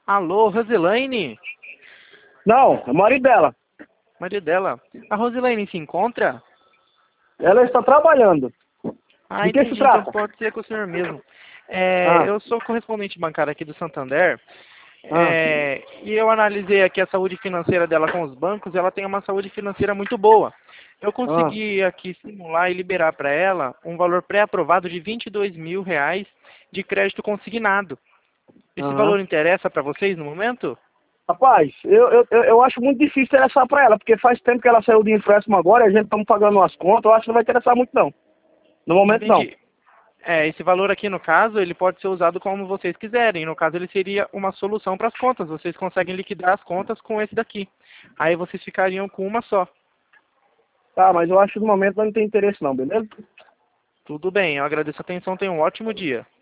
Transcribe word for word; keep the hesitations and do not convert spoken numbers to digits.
Alô, Roselaine? Não, é o marido dela. Maria dela. A Roselaine se encontra? Ela está trabalhando. Ah, De que se entendi. Então trata? pode ser com o senhor mesmo. É, Ah, eu sou correspondente bancário aqui do Santander. ah, É, e eu analisei aqui a saúde financeira dela com os bancos. Ela tem uma saúde financeira muito boa. Eu ah. consegui aqui simular e liberar para ela um valor pré-aprovado de vinte e dois mil reais de crédito consignado. Esse Aham. valor interessa para vocês no momento? Rapaz, eu, eu, eu eu acho muito difícil interessar pra ela, porque faz tempo que ela saiu de empréstimo agora e a gente estamos pagando umas contas, eu acho que não vai interessar muito não. No momento não. Entendi. É, esse valor aqui, no caso, ele pode ser usado como vocês quiserem. No caso, ele seria uma solução para as contas. Vocês conseguem liquidar as contas com esse daqui. Aí vocês ficariam com uma só. Tá, mas eu acho que no momento não tem interesse não, beleza? Tudo bem, eu agradeço a atenção. Tenham um ótimo dia.